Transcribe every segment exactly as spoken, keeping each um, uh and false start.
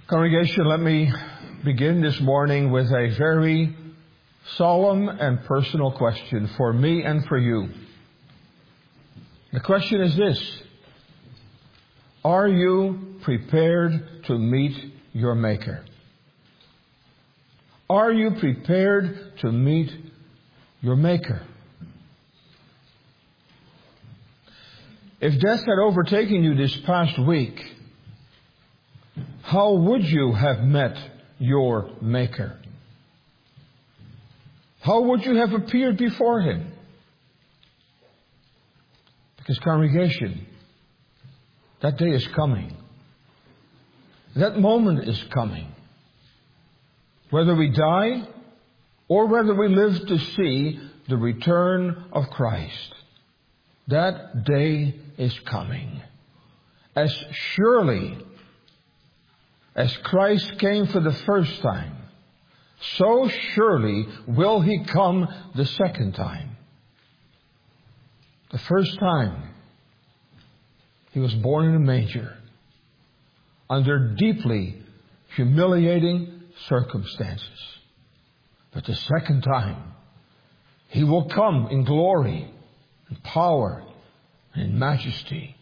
Congregation, let me begin this morning with a very solemn and personal question for me and for you. The question is this: are you prepared to meet your Maker? Are you prepared to meet your Maker? If death had overtaken you this past week, how would you have met your Maker? How would you have appeared before Him? Because, congregation, that day is coming. That moment is coming. Whether we die or whether we live to see the return of Christ, that day is coming. As surely as Christ came for the first time, so surely will He come the second time. The first time, He was born in a manger under deeply humiliating circumstances. But the second time, He will come in glory and power and in majesty.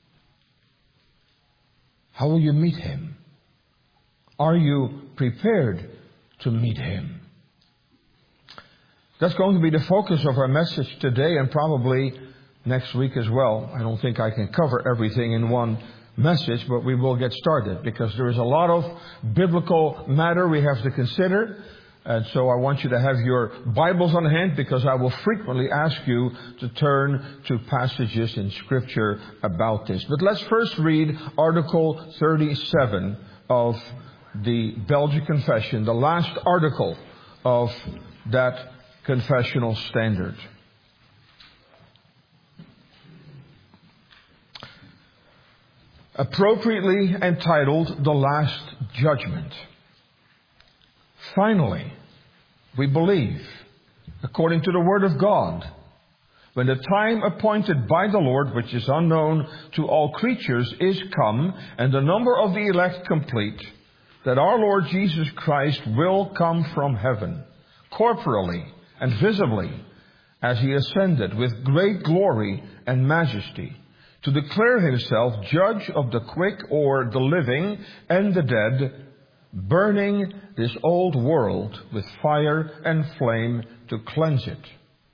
How will you meet Him? Are you prepared to meet Him? That's going to be the focus of our message today and probably next week as well. I don't think I can cover everything in one message, but we will get started because there is a lot of biblical matter we have to consider. And so I want you to have your Bibles on hand because I will frequently ask you to turn to passages in Scripture about this. But let's first read Article thirty-seven of the Belgian Confession, the last article of that confessional standard. Appropriately entitled, The Last Judgment. Finally, we believe, according to the Word of God, when the time appointed by the Lord, which is unknown to all creatures, is come, and the number of the elect complete, that our Lord Jesus Christ will come from heaven, corporally and visibly, as He ascended with great glory and majesty, to declare Himself judge of the quick or the living and the dead, burning this old world with fire and flame to cleanse it.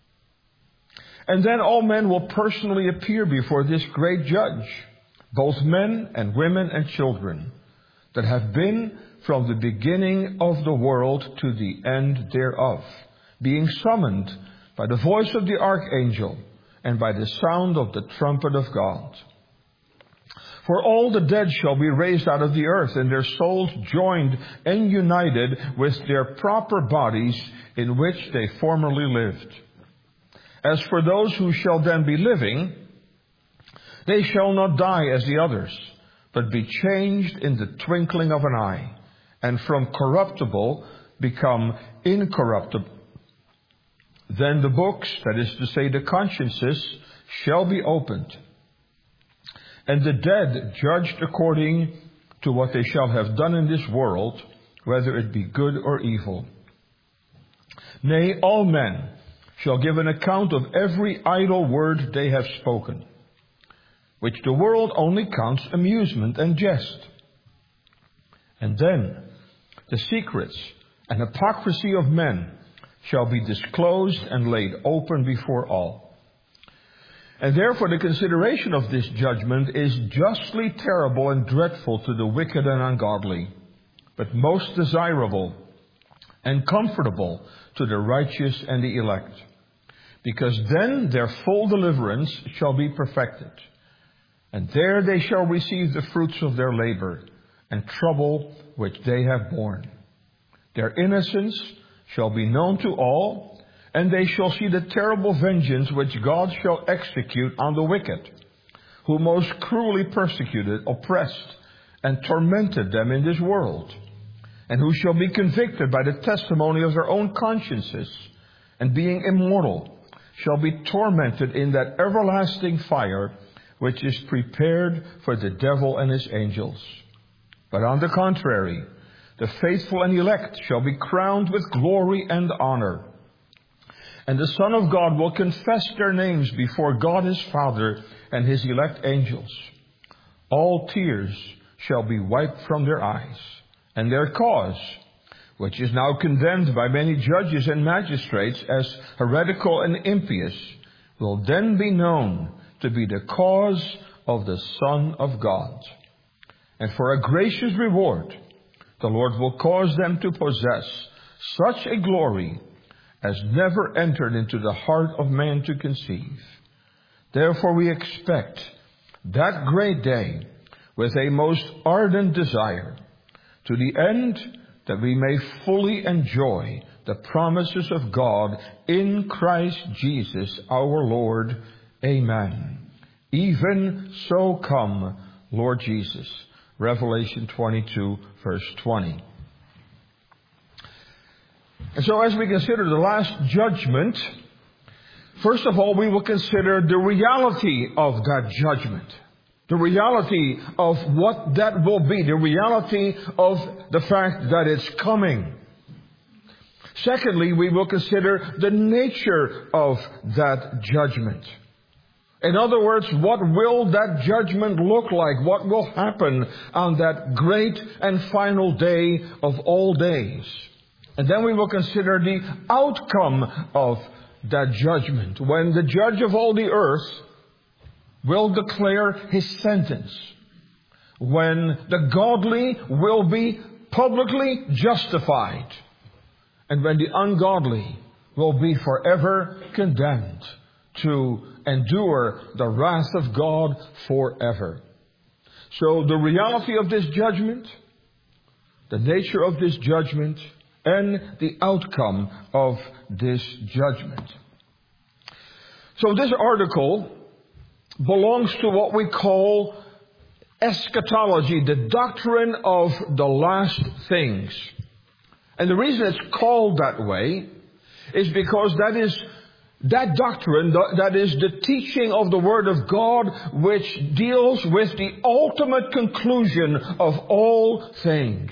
And then all men will personally appear before this great judge, both men and women and children, that have been from the beginning of the world to the end thereof, being summoned by the voice of the archangel and by the sound of the trumpet of God. For all the dead shall be raised out of the earth, and their souls joined and united with their proper bodies in which they formerly lived. As for those who shall then be living, they shall not die as the others, but be changed in the twinkling of an eye, and from corruptible become incorruptible. Then the books, that is to say the consciences, shall be opened, and the dead judged according to what they shall have done in this world, whether it be good or evil. Nay, all men shall give an account of every idle word they have spoken, which the world only counts amusement and jest. And then the secrets and hypocrisy of men shall be disclosed and laid open before all. And therefore the consideration of this judgment is justly terrible and dreadful to the wicked and ungodly, but most desirable and comfortable to the righteous and the elect, because then their full deliverance shall be perfected, and there they shall receive the fruits of their labor and trouble which they have borne. Their innocence shall be known to all, and they shall see the terrible vengeance which God shall execute on the wicked, who most cruelly persecuted, oppressed, and tormented them in this world, and who shall be convicted by the testimony of their own consciences, and being immortal, shall be tormented in that everlasting fire which is prepared for the devil and his angels. But on the contrary, the faithful and elect shall be crowned with glory and honor. And the Son of God will confess their names before God his Father and his elect angels. All tears shall be wiped from their eyes, and their cause, which is now condemned by many judges and magistrates as heretical and impious, will then be known to be the cause of the Son of God. And for a gracious reward, the Lord will cause them to possess such a glory as never entered into the heart of man to conceive. Therefore we expect that great day with a most ardent desire, to the end that we may fully enjoy the promises of God in Christ Jesus our Lord. Amen. Even so come, Lord Jesus. Revelation twenty-two, verse twenty. And so as we consider the last judgment, first of all, we will consider the reality of that judgment. The reality of what that will be. The reality of the fact that it's coming. Secondly, we will consider the nature of that judgment. In other words, what will that judgment look like? What will happen on that great and final day of all days? And then we will consider the outcome of that judgment, when the judge of all the earth will declare his sentence, when the godly will be publicly justified, and when the ungodly will be forever condemned to endure the wrath of God forever. So the reality of this judgment, the nature of this judgment, and the outcome of this judgment. So this article belongs to what we call eschatology, the doctrine of the last things. And the reason it's called that way is because that is that doctrine, that is the teaching of the Word of God, which deals with the ultimate conclusion of all things.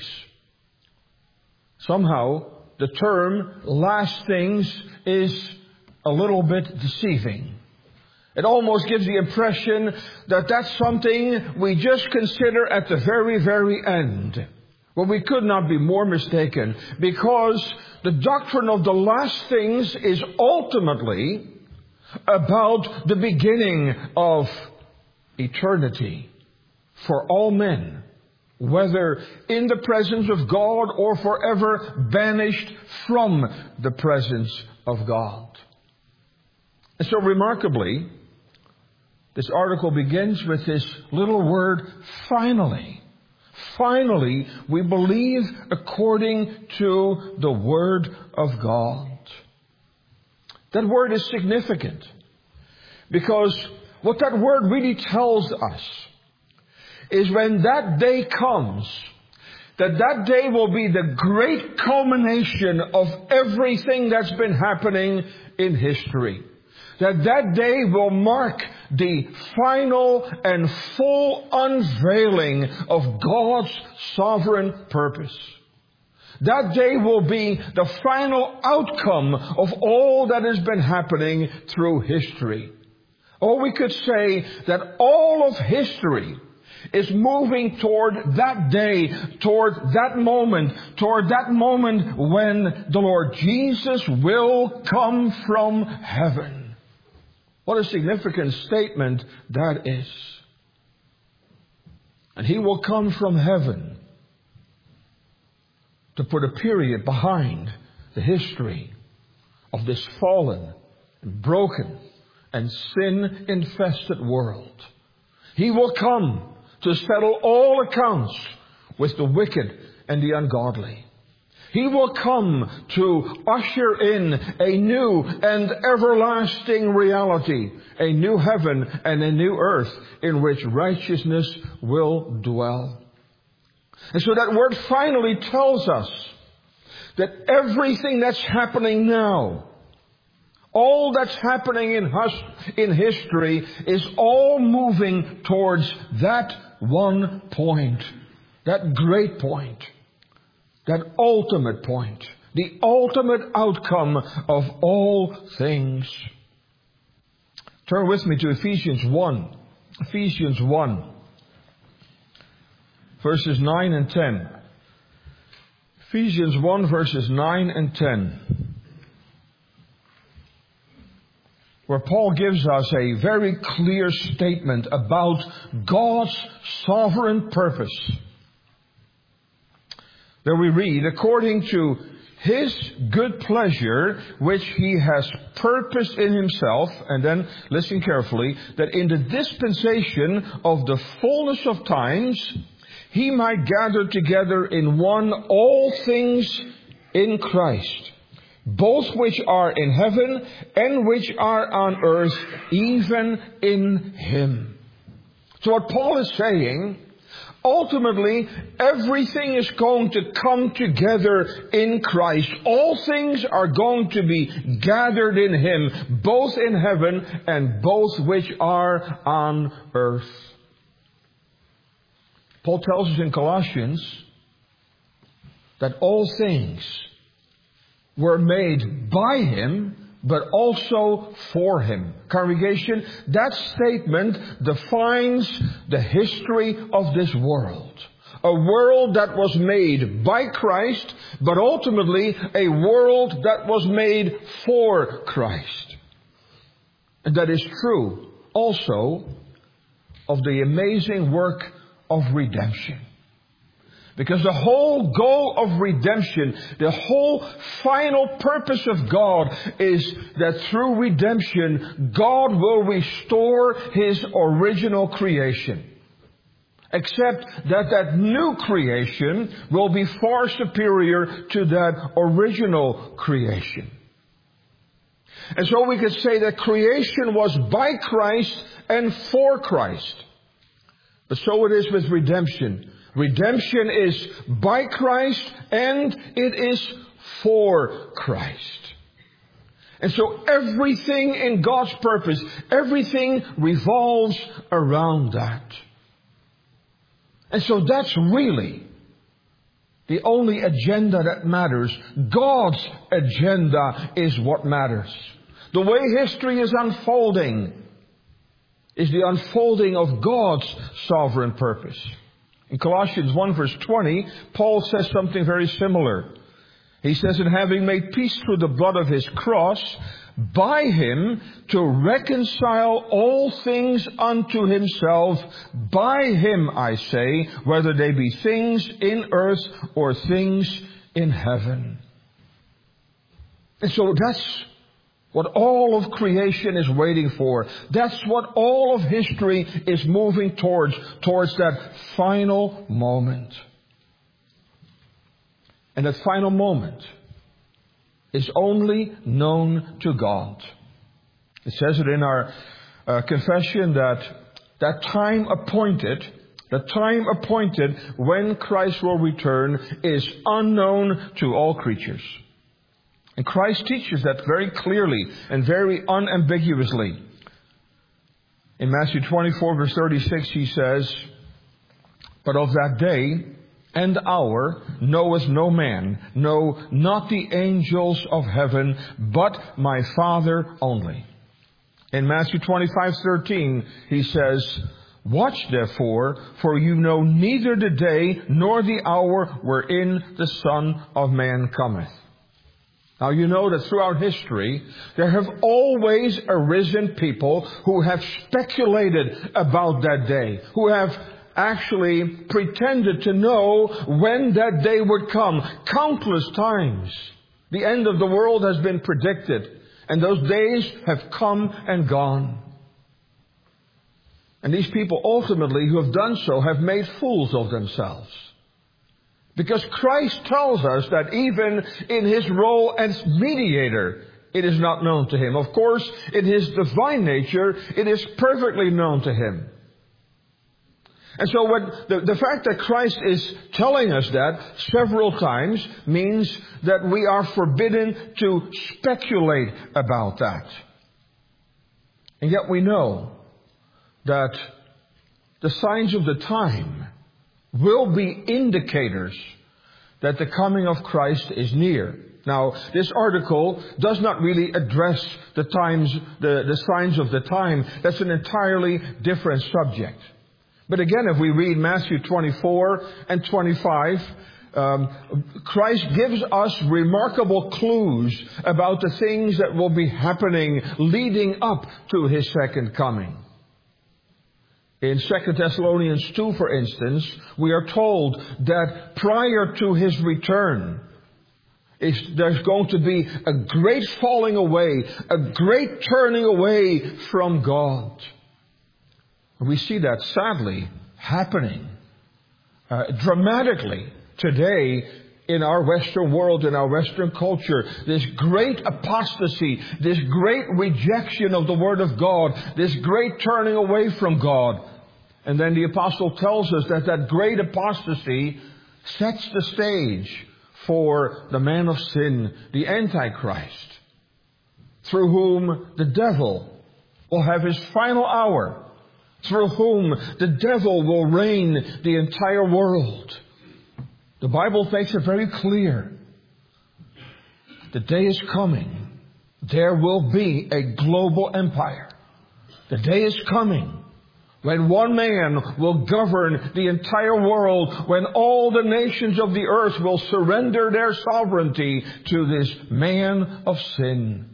Somehow, the term last things is a little bit deceiving. It almost gives the impression that that's something we just consider at the very, very end. Well, we could not be more mistaken, because the doctrine of the last things is ultimately about the beginning of eternity for all men, whether in the presence of God or forever banished from the presence of God. And so remarkably, this article begins with this little word, finally. Finally, we believe according to the Word of God. That word is significant, because what that word really tells us is when that day comes, that that day will be the great culmination of everything that's been happening in history. That that day will mark the final and full unveiling of God's sovereign purpose. That day will be the final outcome of all that has been happening through history. Or we could say that all of history is moving toward that day, toward that moment, toward that moment when the Lord Jesus will come from heaven. What a significant statement that is. And He will come from heaven to put a period behind the history of this fallen and broken and sin-infested world. He will come to settle all accounts with the wicked and the ungodly. He will come to usher in a new and everlasting reality, a new heaven and a new earth in which righteousness will dwell. And so that word finally tells us that everything that's happening now, all that's happening in, hus- in history, is all moving towards that one point. that great point, that ultimate point, the ultimate outcome of all things. Turn with me to Ephesians one. Ephesians one, verses nine and ten. Ephesians one, verses nine and ten. Where Paul gives us a very clear statement about God's sovereign purpose. There we read, according to His good pleasure, which He has purposed in Himself, and then listen carefully, that in the dispensation of the fullness of times, He might gather together in one all things in Christ, both which are in heaven and which are on earth, even in Him. So what Paul is saying, ultimately, everything is going to come together in Christ. All things are going to be gathered in Him, both in heaven and both which are on earth. Paul tells us in Colossians that all things were made by Him, but also for Him. Congregation, that statement defines the history of this world. A world that was made by Christ, but ultimately a world that was made for Christ. And that is true also of the amazing work of redemption. Because the whole goal of redemption, the whole final purpose of God is that through redemption, God will restore His original creation. Except that that new creation will be far superior to that original creation. And so we could say that creation was by Christ and for Christ. But so it is with redemption. Redemption is by Christ and it is for Christ. And so everything in God's purpose, everything revolves around that. And so that's really the only agenda that matters. God's agenda is what matters. The way history is unfolding is the unfolding of God's sovereign purpose. In Colossians one verse twenty, Paul says something very similar. He says, and having made peace through the blood of His cross, by Him to reconcile all things unto Himself, by Him, I say, whether they be things in earth or things in heaven. And so that's what all of creation is waiting for. That's what all of history is moving towards, towards that final moment. And that final moment is only known to God. It says it in our uh, confession that that time appointed, the time appointed when Christ will return is unknown to all creatures. And Christ teaches that very clearly and very unambiguously. In Matthew twenty-four verse thirty-six He says, but of that day and hour knoweth no man, no, not the angels of heaven, but my Father only. In Matthew twenty-five thirteen He says, watch therefore, for you know neither the day nor the hour wherein the Son of Man cometh. Now you know that throughout history, there have always arisen people who have speculated about that day, who have actually pretended to know when that day would come. Countless times, the end of the world has been predicted, and those days have come and gone. And these people ultimately who have done so have made fools of themselves. Because Christ tells us that even in His role as mediator, it is not known to Him. Of course, in His divine nature, it is perfectly known to Him. And so what the, the fact that Christ is telling us that several times means that we are forbidden to speculate about that. And yet we know that the signs of the time will be indicators that the coming of Christ is near. Now, this article does not really address the times, the, the signs of the time. That's an entirely different subject. But again, if we read Matthew twenty-four and twenty-five, um, Christ gives us remarkable clues about the things that will be happening leading up to His second coming. In Second Thessalonians two, for instance, we are told that prior to His return, there's going to be a great falling away, a great turning away from God. We see that sadly happening uh, dramatically today in our Western world, in our Western culture. This great apostasy, this great rejection of the Word of God, this great turning away from God. And then the apostle tells us that that great apostasy sets the stage for the man of sin, the Antichrist, through whom the devil will have his final hour, through whom the devil will reign the entire world. The Bible makes it very clear. The day is coming. There will be a global empire. The day is coming when one man will govern the entire world, when all the nations of the earth will surrender their sovereignty to this man of sin.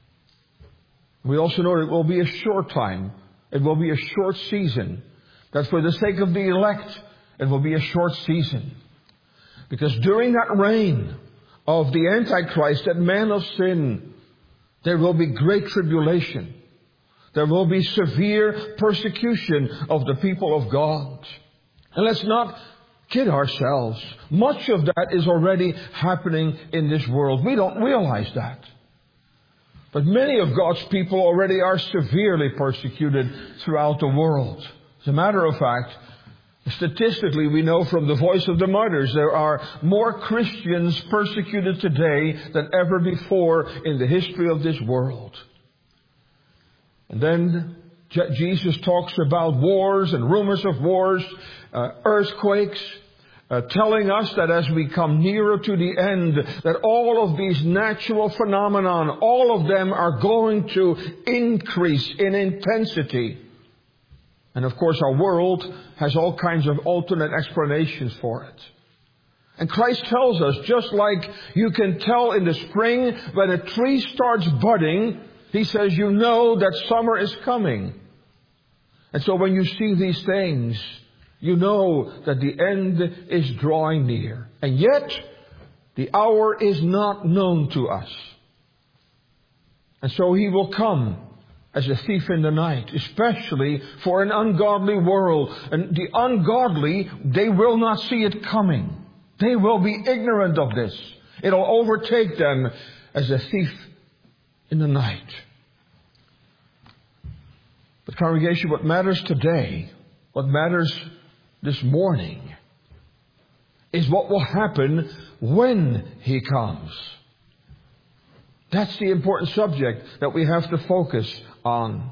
We also know it will be a short time. It will be a short season. That for the sake of the elect, it will be a short season. Because during that reign of the Antichrist, that man of sin, there will be great tribulation. There will be severe persecution of the people of God. And let's not kid ourselves. Much of that is already happening in this world. We don't realize that. But many of God's people already are severely persecuted throughout the world. As a matter of fact, statistically, we know from the Voice of the Martyrs, there are more Christians persecuted today than ever before in the history of this world. And then Jesus talks about wars and rumors of wars, uh, earthquakes, uh, telling us that as we come nearer to the end, that all of these natural phenomenon, all of them are going to increase in intensity. And of course, our world has all kinds of alternate explanations for it. And Christ tells us, just like you can tell in the spring when a tree starts budding, He says, you know that summer is coming. And so when you see these things, you know that the end is drawing near. And yet, the hour is not known to us. And so He will come as a thief in the night, especially for an ungodly world. And the ungodly, they will not see it coming. They will be ignorant of this. It'll overtake them as a thief in the night. But congregation, what matters today, what matters this morning, is what will happen when He comes. That's the important subject that we have to focus on.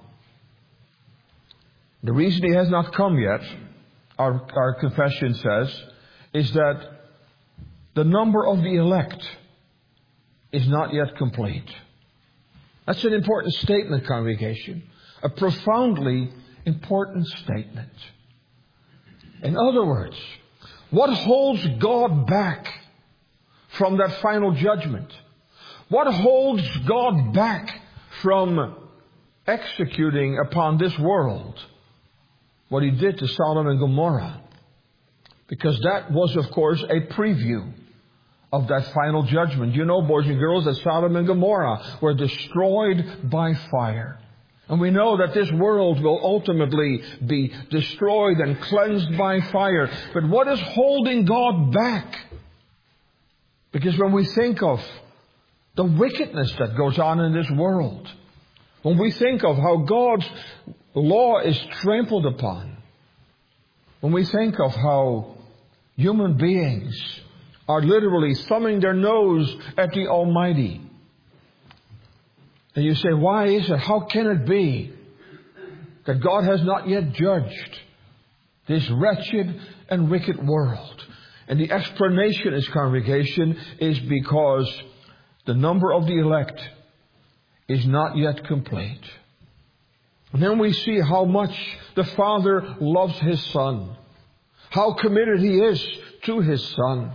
The reason He has not come yet, our, our confession says, is that the number of the elect is not yet complete. That's an important statement, congregation. A profoundly important statement. In other words, what holds God back from that final judgment? What holds God back from executing upon this world what He did to Sodom and Gomorrah? Because that was, of course, a preview of that final judgment. You know, boys and girls, that Sodom and Gomorrah were destroyed by fire. And we know that this world will ultimately be destroyed and cleansed by fire. But what is holding God back? Because when we think of the wickedness that goes on in this world, when we think of how God's law is trampled upon, when we think of how human beings are literally thumbing their nose at the Almighty, and you say, why is it? How can it be that God has not yet judged this wretched and wicked world. And the explanation is, congregation, is because the number of the elect is not yet complete. And then we see how much the Father loves His Son, how committed He is to His Son.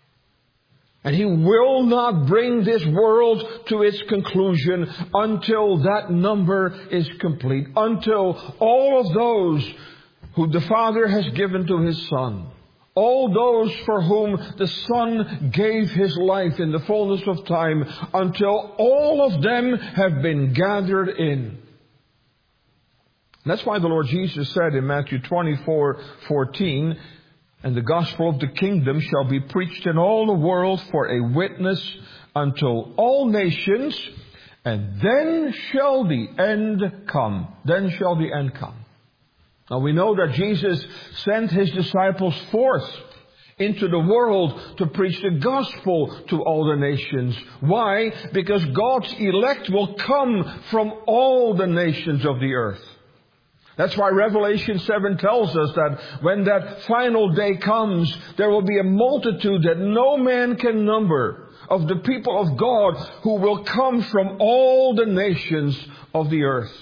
And He will not bring this world to its conclusion until that number is complete, until all of those who the Father has given to His Son, all those for whom the Son gave His life in the fullness of time, until all of them have been gathered in. That's why the Lord Jesus said in Matthew twenty-four fourteen, "And the gospel of the kingdom shall be preached in all the world for a witness unto all nations, and then shall the end come." Then shall the end come. Now we know that Jesus sent His disciples forth into the world to preach the gospel to all the nations. Why? Because God's elect will come from all the nations of the earth. That's why Revelation seven tells us that when that final day comes, there will be a multitude that no man can number of the people of God who will come from all the nations of the earth.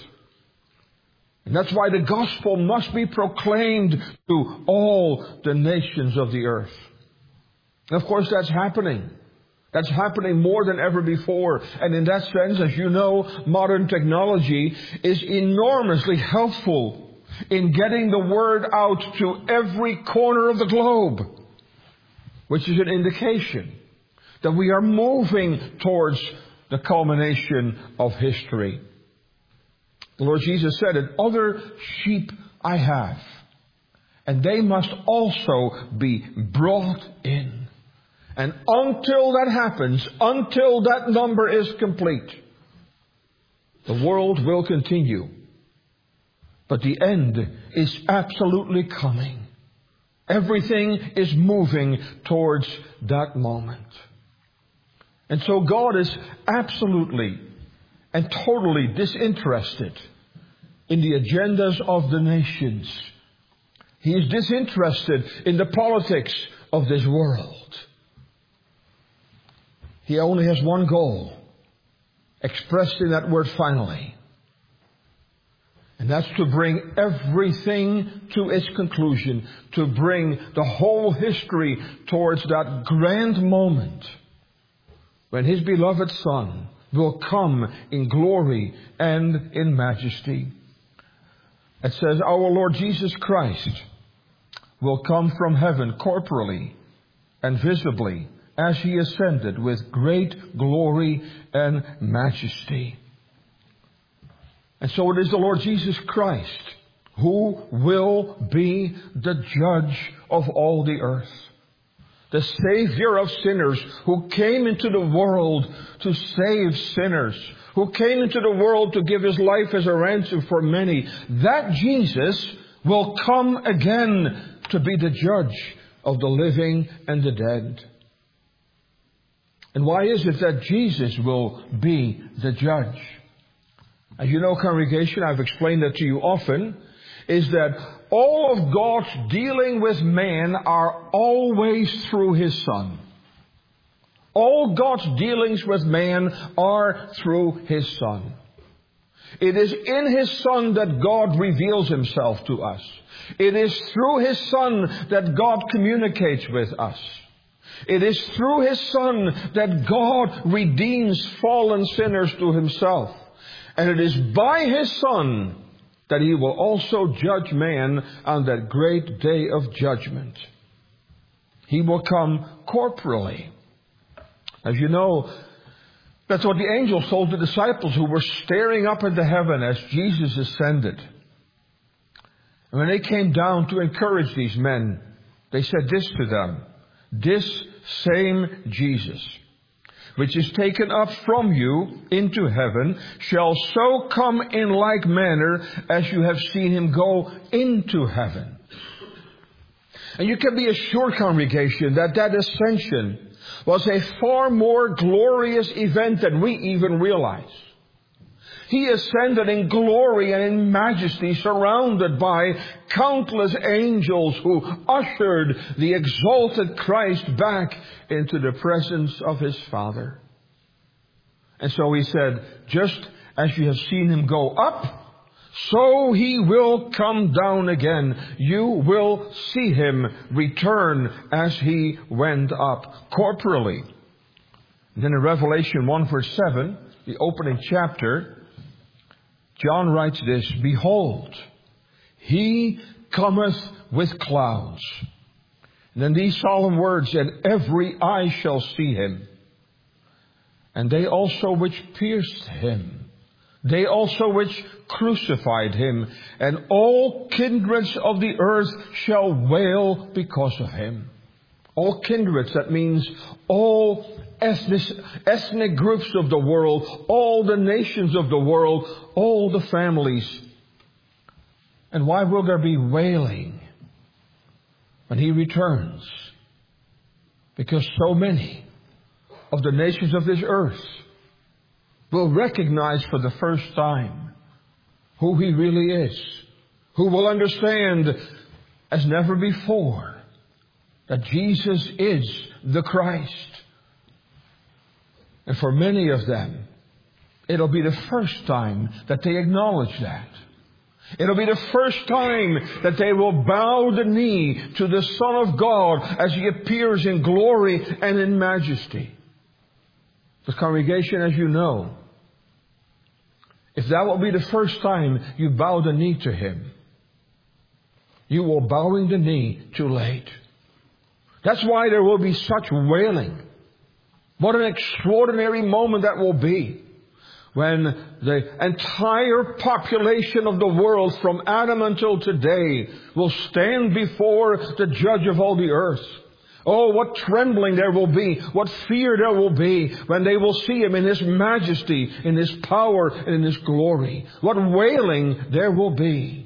And that's why the gospel must be proclaimed to all the nations of the earth. And of course, that's happening. That's happening more than ever before. And in that sense, as you know, modern technology is enormously helpful in getting the word out to every corner of the globe, which is an indication that we are moving towards the culmination of history. The Lord Jesus said, "And other sheep I have, and they must also be brought in." And until that happens, until that number is complete, the world will continue. But the end is absolutely coming. Everything is moving towards that moment. And so God is absolutely and totally disinterested in the agendas of the nations. He is disinterested in the politics of this world. He only has one goal, expressed in that word "finally." And that's to bring everything to its conclusion, to bring the whole history towards that grand moment when His beloved Son will come in glory and in majesty. It says our Lord Jesus Christ will come from heaven corporally and visibly as He ascended with great glory and majesty. And so it is the Lord Jesus Christ who will be the judge of all the earth. The Savior of sinners, who came into the world to save sinners, who came into the world to give His life as a ransom for many. That Jesus will come again to be the judge of the living and the dead. And why is it that Jesus will be the judge? As you know, congregation, I've explained that to you often, is that all of God's dealing with man are always through His Son. All God's dealings with man are through His Son. It is in His Son that God reveals Himself to us. It is through His Son that God communicates with us. It is through His Son that God redeems fallen sinners to Himself. And it is by His Son that He will also judge man on that great day of judgment. He will come corporally. As you know, that's what the angels told the disciples who were staring up into heaven as Jesus ascended. And when they came down to encourage these men, they said this to them: "This same Jesus, which is taken up from you into heaven, shall so come in like manner as you have seen Him go into heaven." And you can be assured, congregation, that that ascension was a far more glorious event than we even realize. He ascended in glory and in majesty, surrounded by countless angels who ushered the exalted Christ back into the presence of His Father. And so He said, just as you have seen Him go up, so He will come down again. You will see Him return as He went up corporally. And then in Revelation one verse seven, the opening chapter, John writes this, Behold, He cometh with clouds. And then these solemn words, and every eye shall see Him. And they also which pierced Him. They also which crucified Him, and all kindreds of the earth shall wail because of Him. All kindreds, that means all ethnic, ethnic groups of the world, all the nations of the world, all the families. And why will there be wailing when He returns? Because so many of the nations of this earth will recognize for the first time who He really is, who will understand as never before that Jesus is the Christ. And for many of them, it'll be the first time that they acknowledge that. It'll be the first time that they will bow the knee to the Son of God as He appears in glory and in majesty. The congregation, as you know, if that will be the first time you bow the knee to Him, you will bowing the knee too late. That's why there will be such wailing. What an extraordinary moment that will be when the entire population of the world from Adam until today will stand before the Judge of all the earth. Oh, what trembling there will be, what fear there will be when they will see Him in His majesty, in His power, and in His glory. What wailing there will be.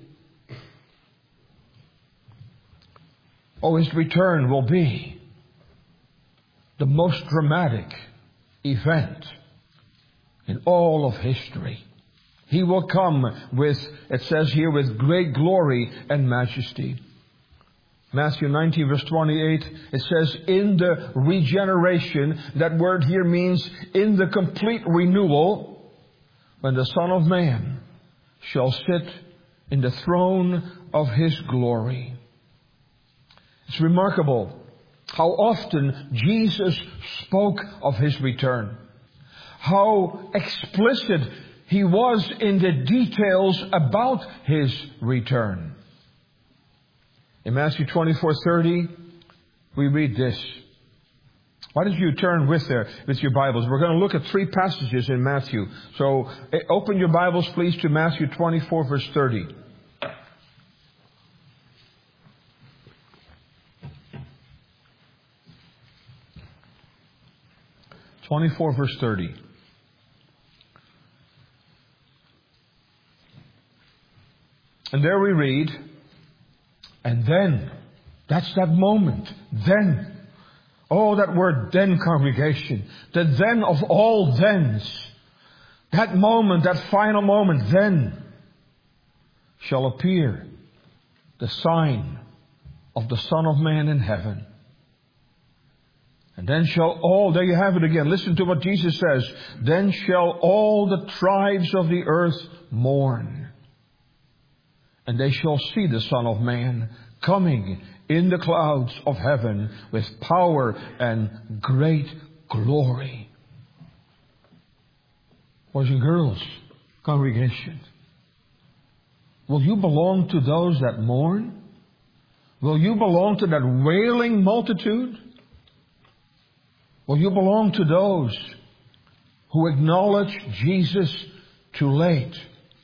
Oh, His return will be the most dramatic event in all of history. He will come with, it says here, with great glory and majesty. Matthew nineteen verse twenty-eight, it says, in the regeneration, that word here means in the complete renewal, when the Son of Man shall sit in the throne of His glory. It's remarkable how often Jesus spoke of His return. How explicit He was in the details about His return. In Matthew twenty-four thirty, we read this. Why don't you turn with there with your Bibles? We're going to look at three passages in Matthew. So open your Bibles, please, to Matthew twenty-four verse thirty. twenty-four verse thirty. And there we read, and then, that's that moment, then. Oh, that word then, congregation. The then of all thens. That moment, that final moment, then shall appear the sign of the Son of Man in heaven. And then shall all, there you have it again. Listen to what Jesus says. Then shall all the tribes of the earth mourn. And they shall see the Son of Man coming in the clouds of heaven with power and great glory. Boys and girls, congregation, will you belong to those that mourn? Will you belong to that wailing multitude? Will you belong to those who acknowledge Jesus too late?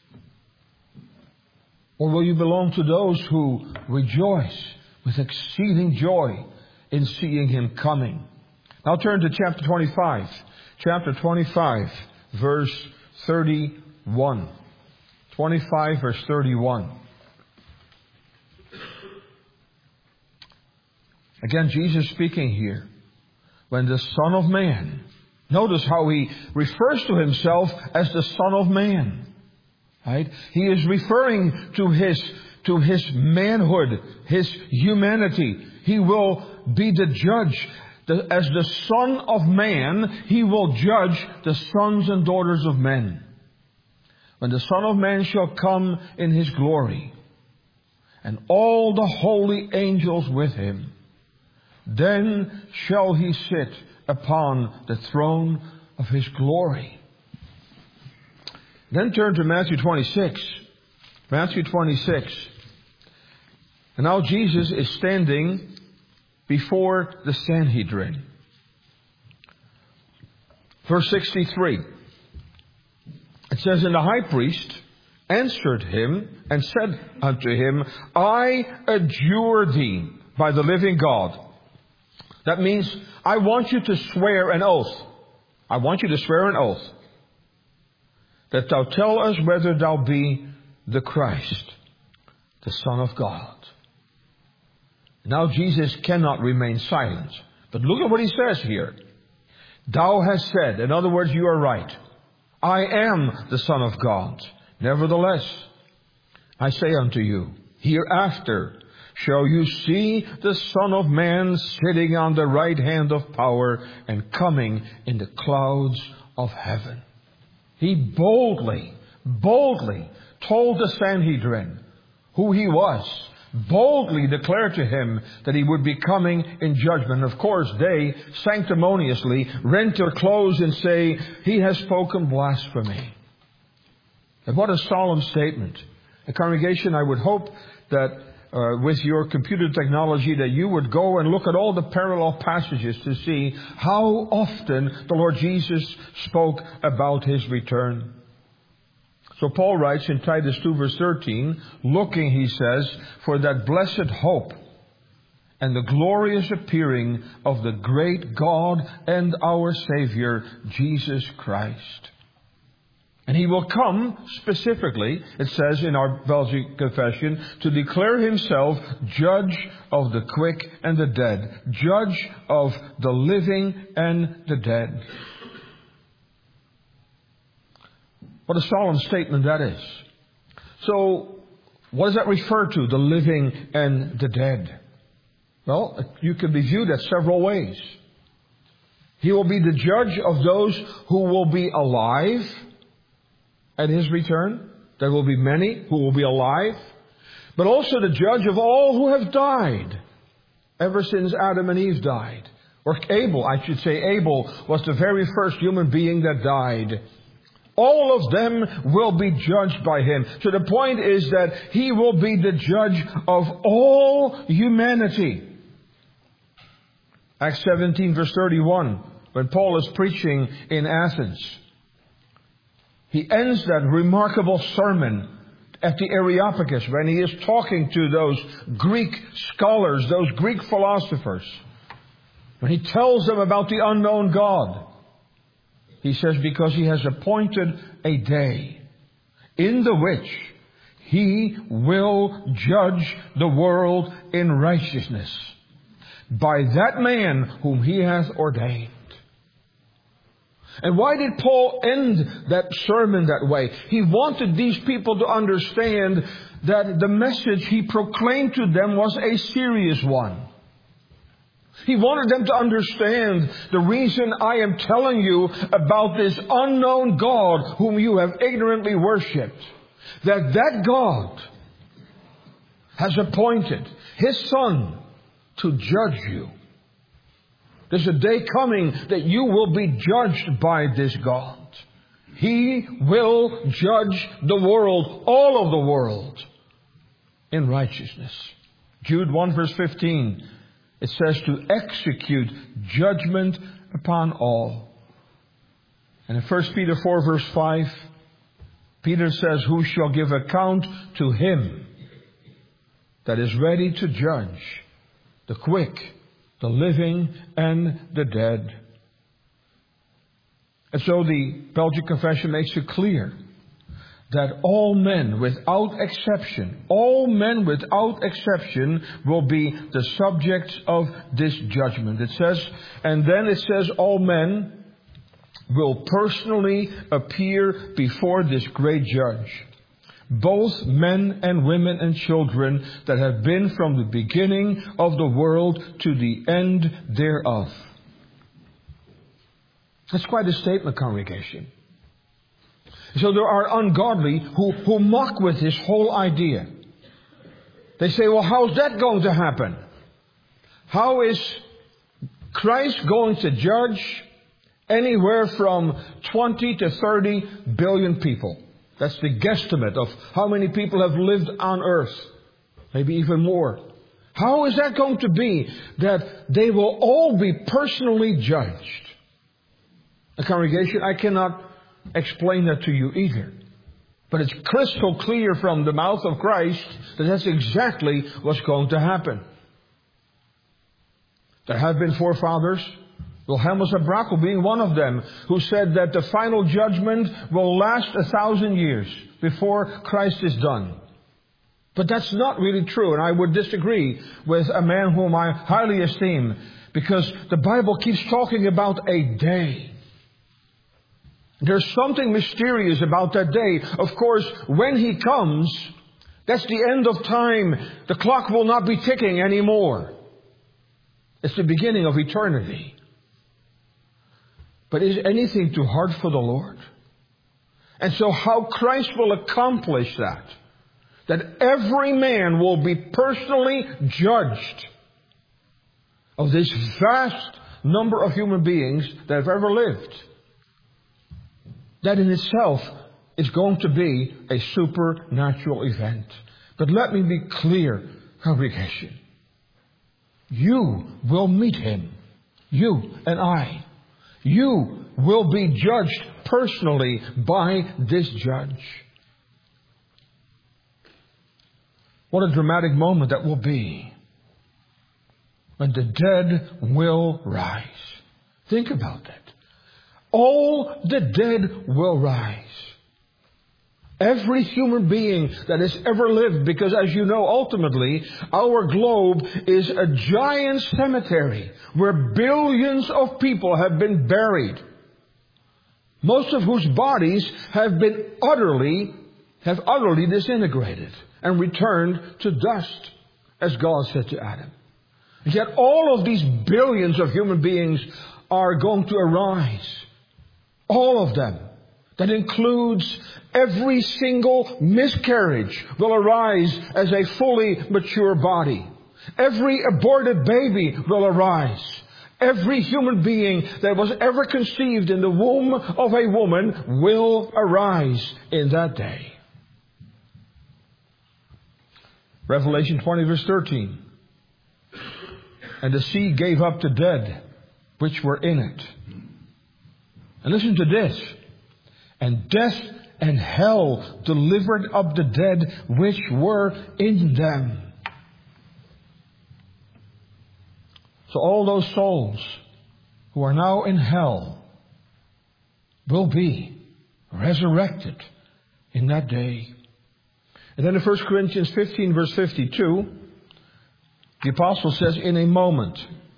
Or will you belong to those who rejoice with exceeding joy in seeing Him coming? Now turn to chapter twenty-five. Chapter twenty-five, verse thirty-one. twenty-five, verse thirty-one. Again, Jesus speaking here. When the Son of Man, notice how He refers to Himself as the Son of Man. Right? He is referring to His to His manhood, His humanity. He will be the judge. The, as the Son of Man, He will judge the sons and daughters of men. When the Son of Man shall come in His glory, and all the holy angels with Him, then shall He sit upon the throne of His glory. Then turn to Matthew twenty-six. Matthew twenty-six. And now Jesus is standing before the Sanhedrin. Verse sixty-three. It says, And the high priest answered him and said unto him, I adjure thee by the living God. That means, I want you to swear an oath. I want you to swear an oath. That thou tell us whether thou be the Christ, the Son of God. Now Jesus cannot remain silent. But look at what He says here. Thou hast said, in other words, you are right. I am the Son of God. Nevertheless, I say unto you, hereafter shall you see the Son of Man sitting on the right hand of power and coming in the clouds of heaven. He boldly, boldly told the Sanhedrin who He was. Boldly declared to him that He would be coming in judgment. Of course, they sanctimoniously rent their clothes and say, He has spoken blasphemy. And what a solemn statement. A congregation, I would hope that uh, with your computer technology that you would go and look at all the parallel passages to see how often the Lord Jesus spoke about His return. So Paul writes in Titus two verse thirteen, looking, he says, for that blessed hope and the glorious appearing of the great God and our Savior, Jesus Christ. And He will come specifically, it says in our Belgian confession, to declare Himself judge of the quick and the dead, judge of the living and the dead. What a solemn statement that is. So, what does that refer to, the living and the dead? Well, you can be viewed at several ways. He will be the judge of those who will be alive at His return. There will be many who will be alive. But also the judge of all who have died ever since Adam and Eve died. Or Abel, I should say Abel was the very first human being that died. All of them will be judged by Him. So the point is that He will be the judge of all humanity. Acts seventeen verse thirty-one, when Paul is preaching in Athens, he ends that remarkable sermon at the Areopagus when he is talking to those Greek scholars, those Greek philosophers. When he tells them about the unknown God, he says, because He has appointed a day in the which He will judge the world in righteousness by that man whom He hath ordained. And why did Paul end that sermon that way? He wanted these people to understand that the message he proclaimed to them was a serious one. He wanted them to understand the reason I am telling you about this unknown God whom you have ignorantly worshipped. That that God has appointed His Son to judge you. There's a day coming that you will be judged by this God. He will judge the world, all of the world, in righteousness. Jude one verse fifteen. It says to execute judgment upon all. And in First Peter four verse five, Peter says, who shall give account to Him that is ready to judge the quick, the living, and the dead. And so the Belgian Confession makes it clear that all men without exception, all men without exception will be the subjects of this judgment. It says, and then it says all men will personally appear before this great judge. both men and women and children that have been from the beginning of the world to the end thereof. That's quite a statement, congregation. So there are ungodly who, who mock with this whole idea. They say, well, how's that going to happen? How is Christ going to judge anywhere from twenty to thirty billion people? That's the guesstimate of how many people have lived on earth. Maybe even more. How is that going to be that they will all be personally judged? A congregation, I cannot explain that to you either. But it's crystal clear from the mouth of Christ that that's exactly what's going to happen. There have been forefathers, Wilhelmus of Brakel being one of them, who said that the final judgment will last a thousand years before Christ is done. But that's not really true, and I would disagree with a man whom I highly esteem, because the Bible keeps talking about a day. There's something mysterious about that day. Of course, when He comes, that's the end of time. The clock will not be ticking anymore. It's the beginning of eternity. But is anything too hard for the Lord? And so how Christ will accomplish that, that every man will be personally judged of this vast number of human beings that have ever lived, that in itself is going to be a supernatural event. But let me be clear, congregation. You will meet Him. You and I. You will be judged personally by this judge. What a dramatic moment that will be when the dead will rise. Think about that. All the dead will rise. Every human being that has ever lived, because as you know, ultimately, our globe is a giant cemetery where billions of people have been buried, most of whose bodies have been utterly, have utterly disintegrated and returned to dust, as God said to Adam. And yet all of these billions of human beings are going to arise. All of them. That includes every single miscarriage will arise as a fully mature body. Every aborted baby will arise. Every human being that was ever conceived in the womb of a woman will arise in that day. Revelation twenty verse thirteen. And the sea gave up the dead which were in it. And listen to this. And death and hell delivered up the dead which were in them. So all those souls who are now in hell will be resurrected in that day. And then in First Corinthians fifteen verse fifty-two, the apostle says, in a moment,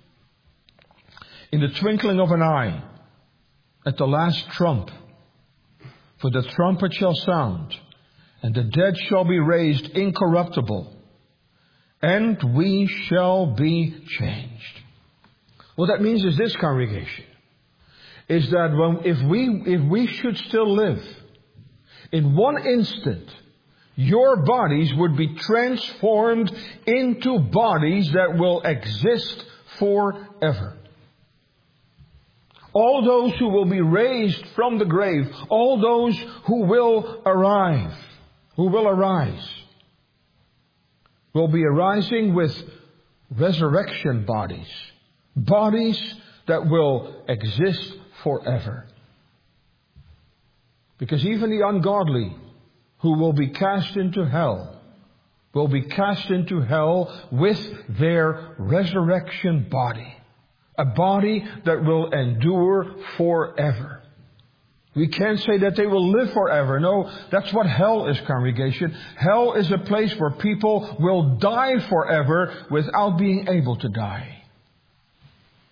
in the twinkling of an eye, at the last trump, for the trumpet shall sound, and the dead shall be raised incorruptible, and we shall be changed. What that means is this, congregation, is that when, if we if we should still live, in one instant, your bodies would be transformed into bodies that will exist forever. All those who will be raised from the grave, all those who will arrive, who will arise, will be arising with resurrection bodies. Bodies that will exist forever. Because even the ungodly who will be cast into hell will be cast into hell with their resurrection body. A body that will endure forever. We can't say that they will live forever. No, that's what hell is, congregation. Hell is a place where people will die forever without being able to die.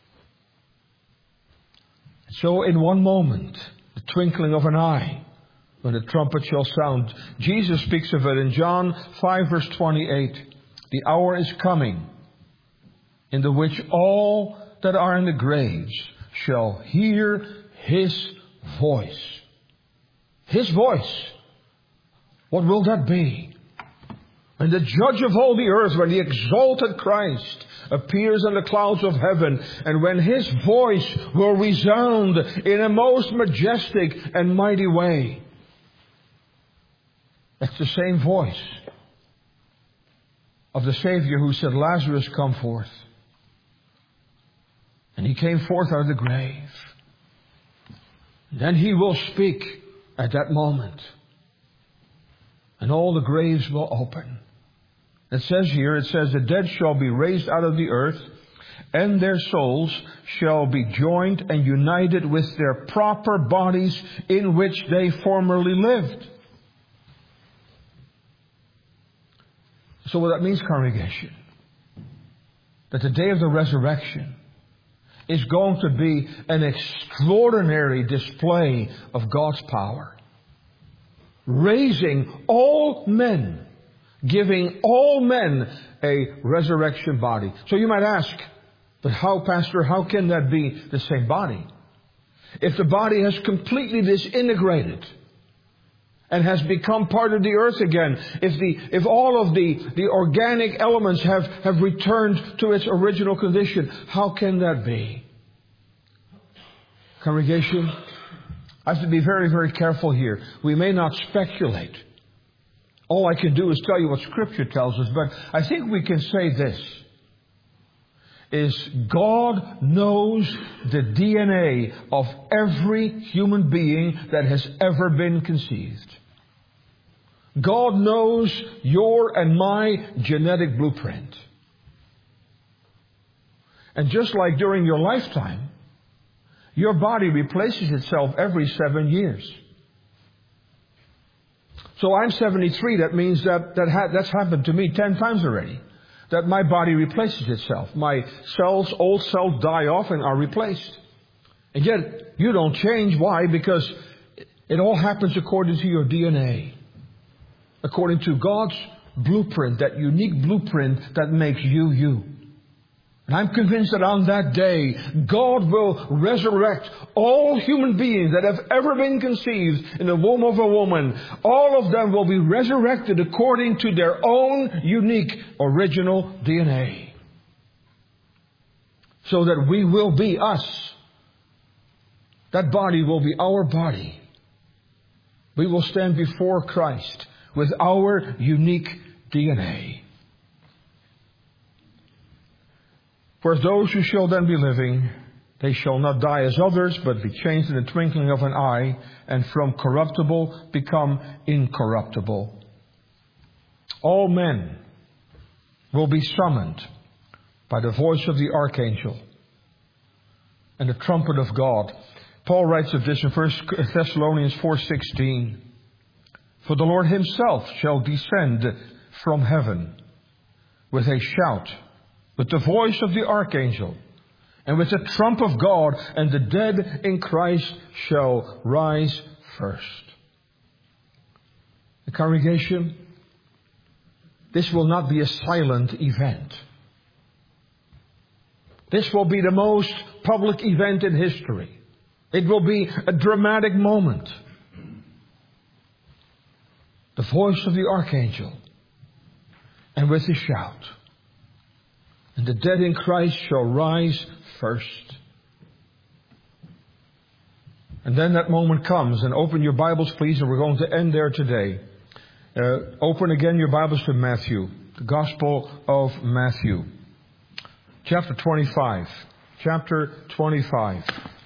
So in one moment, the twinkling of an eye, when the trumpet shall sound. Jesus speaks of it in John five verse twenty-eight. The hour is coming in the which all that are in the graves shall hear His voice. His voice. What will that be? When the judge of all the earth, when the exalted Christ appears in the clouds of heaven, and when His voice will resound in a most majestic and mighty way. That's the same voice of the Savior who said, Lazarus, come forth. And he came forth out of the grave. Then He will speak at that moment. And all the graves will open. It says here, it says, the dead shall be raised out of the earth, and their souls shall be joined and united with their proper bodies in which they formerly lived. So what that means, congregation, that the day of the resurrection is going to be an extraordinary display of God's power. Raising all men, giving all men a resurrection body. So you might ask, but how, Pastor, how can that be the same body? If the body has completely disintegrated and has become part of the earth again, if the if all of the, the organic elements have, have returned to its original condition, how can that be? Congregation, I have to be very, very careful here. We may not speculate. All I can do is tell you what Scripture tells us, but I think we can say this, is God knows the D N A of every human being that has ever been conceived. God knows your and my genetic blueprint. And just like during your lifetime, your body replaces itself every seven years. So I'm seventy-three. That means that, that ha- that's happened to me ten times already. That my body replaces itself. My cells, old cells die off and are replaced. And yet, you don't change. Why? Because it all happens according to your D N A. According to God's blueprint, that unique blueprint that makes you, you. And I'm convinced that on that day, God will resurrect all human beings that have ever been conceived in the womb of a woman. All of them will be resurrected according to their own unique original D N A. So that we will be us. That body will be our body. We will stand before Christ with our unique D N A. For those who shall then be living, they shall not die as others, but be changed in the twinkling of an eye, and from corruptible become incorruptible. All men will be summoned by the voice of the archangel and the trumpet of God. Paul writes of this in First Thessalonians four sixteen. For the Lord Himself shall descend from heaven with a shout, with the voice of the archangel, and with the trump of God, and the dead in Christ shall rise first. The congregation, this will not be a silent event. This will be the most public event in history. It will be a dramatic moment. The voice of the archangel, and with a shout. And the dead in Christ shall rise first. And then that moment comes. And open your Bibles, please, and we're going to end there today. Uh, open again your Bibles to Matthew, the Gospel of Matthew. Chapter twenty-five. Chapter twenty-five.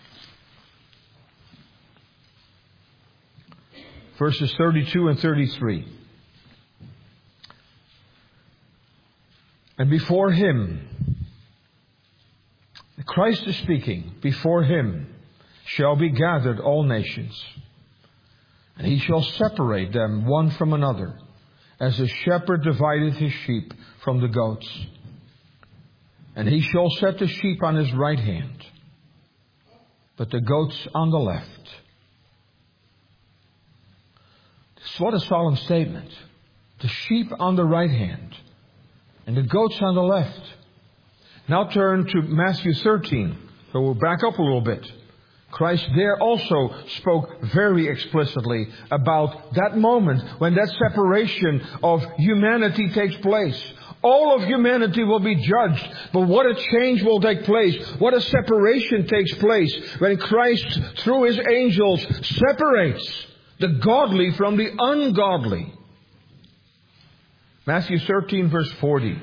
Verses thirty-two and thirty-three. And before Him, Christ is speaking, before Him shall be gathered all nations. And He shall separate them one from another, as a shepherd divideth his sheep from the goats. And He shall set the sheep on His right hand, but the goats on the left. What a solemn statement. The sheep on the right hand and the goats on the left. Now turn to Matthew thirteen. So we'll back up a little bit. Christ there also spoke very explicitly about that moment when that separation of humanity takes place. All of humanity will be judged, but what a change will take place. What a separation takes place when Christ, through His angels, separates the godly from the ungodly. Matthew thirteen, verse forty.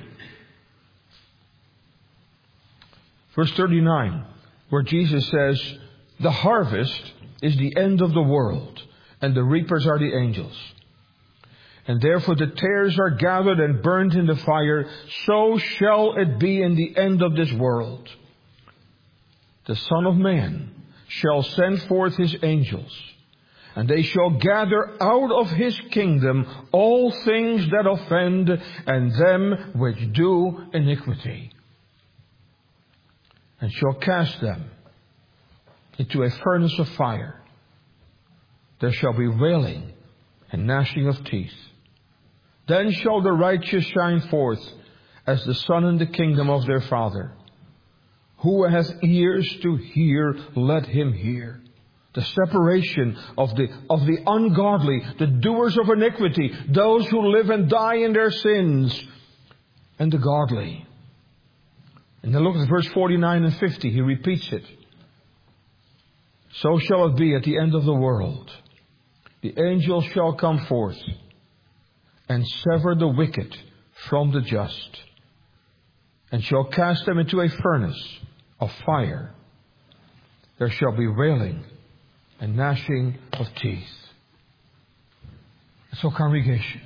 Verse thirty-nine, where Jesus says, the harvest is the end of the world, and the reapers are the angels. And therefore the tares are gathered and burned in the fire, so shall it be in the end of this world. The Son of Man shall send forth His angels, and they shall gather out of His kingdom all things that offend, and them which do iniquity, and shall cast them into a furnace of fire. There shall be wailing and gnashing of teeth. Then shall the righteous shine forth as the sun in the kingdom of their Father. Who hath ears to hear, let him hear. The separation of the, of the ungodly, the doers of iniquity, those who live and die in their sins, and the godly. And then look at verse forty-nine and fifty. He repeats it. So shall it be at the end of the world. The angels shall come forth and sever the wicked from the just, and shall cast them into a furnace of fire. There shall be wailing and gnashing of teeth. So, congregation,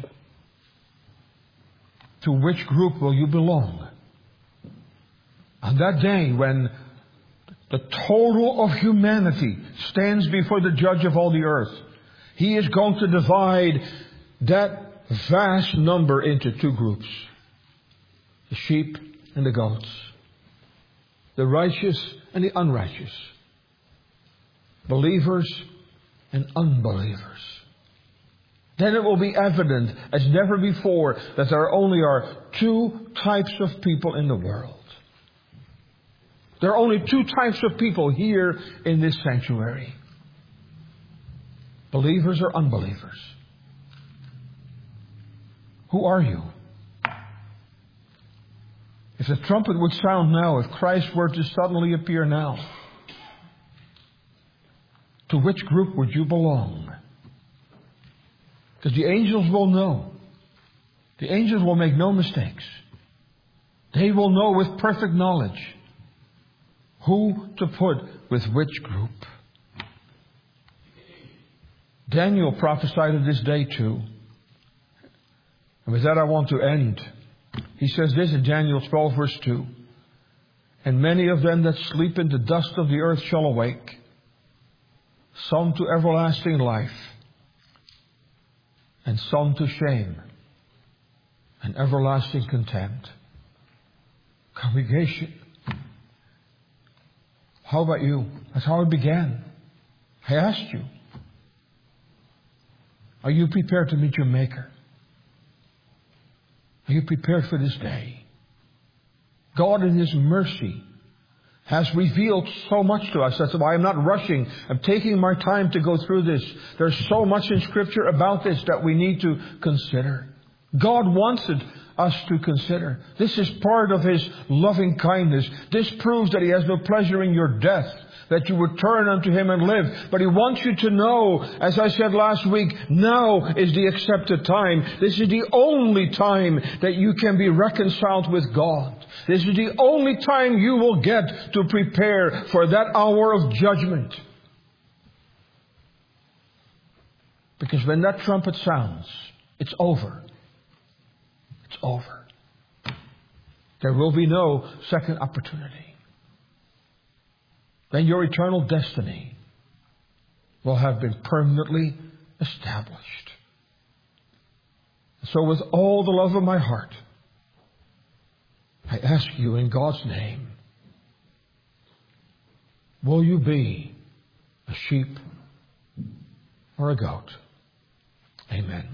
to which group will you belong? On that day when the total of humanity stands before the judge of all the earth, He is going to divide that vast number into two groups. The sheep and the goats. The righteous and the unrighteous. Believers and unbelievers. Then it will be evident as never before that there only are two types of people in the world. There are only two types of people here in this sanctuary. Believers or unbelievers. Who are you? If the trumpet would sound now, if Christ were to suddenly appear now, to which group would you belong? Because the angels will know. The angels will make no mistakes. They will know with perfect knowledge who to put with which group. Daniel prophesied of this day too. And with that I want to end. He says this in Daniel twelve verse two. And many of them that sleep in the dust of the earth shall awake, some to everlasting life, and some to shame and everlasting contempt. Congregation, how about you? That's how it began. I asked you, are you prepared to meet your Maker? Are you prepared for this day? God in His mercy has revealed so much to us. That's why I'm not rushing. I'm taking my time to go through this. There's so much in Scripture about this that we need to consider. God wanted us to consider. This is part of His loving kindness. This proves that He has no pleasure in your death, that you would turn unto Him and live. But He wants you to know, as I said last week, now is the accepted time. This is the only time that you can be reconciled with God. This is the only time you will get to prepare for that hour of judgment. Because when that trumpet sounds, it's over. It's over. There will be no second opportunity. Then your eternal destiny will have been permanently established. So with all the love of my heart, I ask you in God's name, will you be a sheep or a goat? Amen.